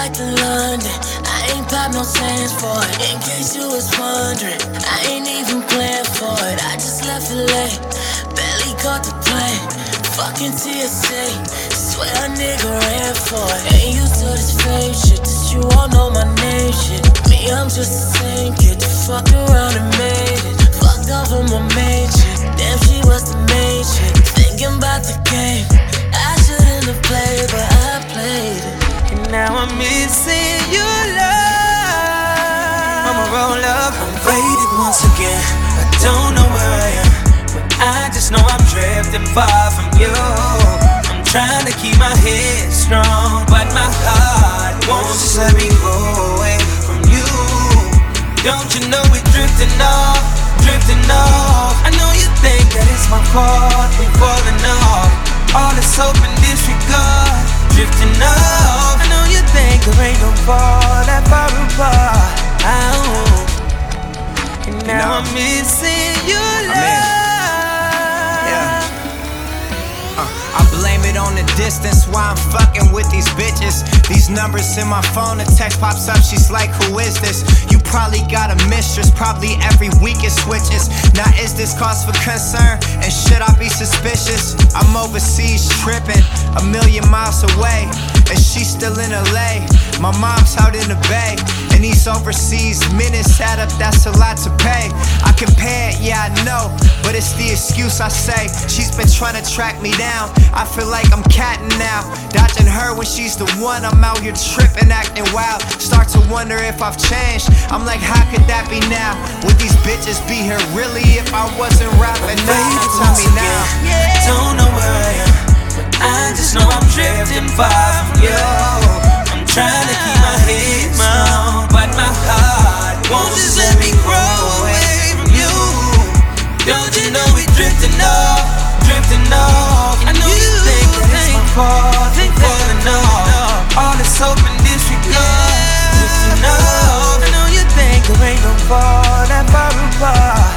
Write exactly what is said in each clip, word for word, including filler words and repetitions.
back to London. I ain't pop no sands for it. In case you was wondering, I ain't even planned for it. I just left it late, barely caught the plane. Fucking T S A, swear a nigga ran for it. Ain't used to this fake shit, this you all know my name shit. Me, I'm just the same kid that fucked around and made it. Fucked off on my main chick, damn she was the main chick. Thinking about the game, I shouldn't have played, but I played it. And now I'm missing your love. I'ma roll up, I'm faded once again. I don't know where I am, but I just know I'm drifting far from you. I'm trying to keep my head strong, but my heart won't just let me go away from you. Don't you know we're drifting off, drifting off. I know you think that it's my fault, we're falling off. All this hope and disregard, drifting off. I know you think there ain't no fall that far apart. Oh. And now I'm missing your love. I blame it on the distance, why I'm fucking with these bitches. These numbers in my phone, a text pops up, she's like, who is this? You probably got a mistress, probably every week it switches. Now is this cause for concern, and should I be suspicious? I'm overseas tripping, a million miles away, and she's still in L A. My mom's out in the Bay, and these overseas minutes add up, that's a lot to pay. I compare it, yeah I know, but it's the excuse I say. She's been trying to track me down, I feel like I'm catting now, dodging her when she's the one. I'm out here tripping, acting wild, start to wonder if I've changed. I'm like, how could that be now? Would these bitches be here really if I wasn't rapping now? Tell me now. I don't know where I am, but I just know I'm drifting far from you. I'm trying to keep my head strong, but my heart won't just let me grow away from you. Don't you know we drifting off, drifting off. I know you think that it's my fault, think falling off. All this hope and disregard, drifting off. I know you think there ain't no fall that far apart.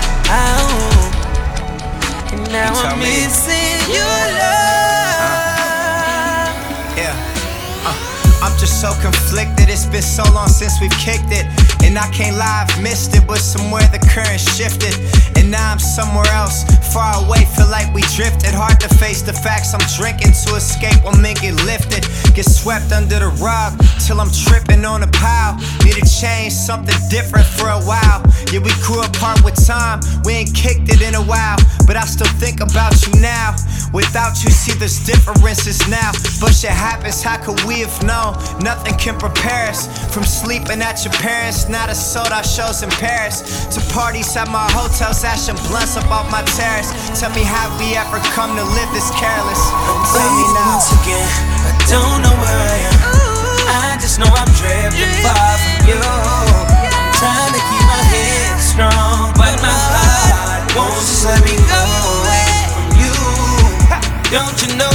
Oh. And now I'm missing your love. Uh, yeah. Uh, I'm just so conflicted, it's been so long since we've kicked it. And I can't lie, I've missed it, but somewhere the current shifted. And now I'm somewhere else, far away, feel like we drifted. Hard to face the facts, I'm drinking to escape when men get lifted. Get swept under the rug, till I'm tripping on a pile. Need to change, something different for a while. Yeah, we grew apart with time, we ain't kicked it in a while. But I still think about you now. Without you, see there's differences now. But shit happens, how could we have known? Nothing can prepare us. From sleeping at your parents, now to sold out shows in Paris, to parties at my hotels, ashing blunts up off my terrace. Tell me how we ever come to live this careless. Tell me now. Once again, I don't know where I am. I just know I'm drifting far from you. I'm trying to keep my head strong, but my heart won't just let me go away from you. Don't you know